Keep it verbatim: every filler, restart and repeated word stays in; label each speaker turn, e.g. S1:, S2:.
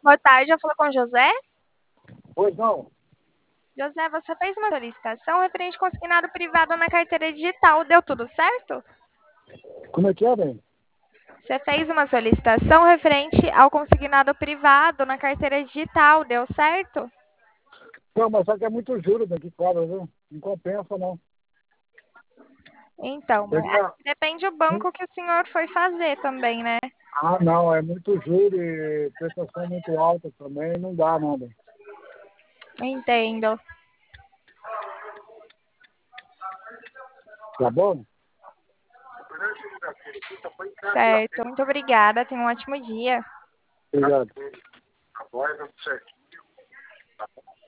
S1: Boa tarde, eu falo com o José.
S2: Pois não.
S1: José, você fez uma solicitação referente consignado privado na carteira digital, deu tudo certo?
S2: Como é que é, bem?
S1: Você fez uma solicitação referente ao consignado privado na carteira digital, deu certo?
S2: Não, mas só que é muito juros que cobra, viu? Não compensa, não.
S1: Então, mas
S2: Seria...
S1: depende do banco que o senhor foi fazer também, né?
S2: Ah, não, é muito juro e prestação muito alta também, não dá, não, bem.
S1: Entendo.
S2: Tá bom?
S1: Certo, muito obrigada, tenha um ótimo dia.
S2: Obrigado.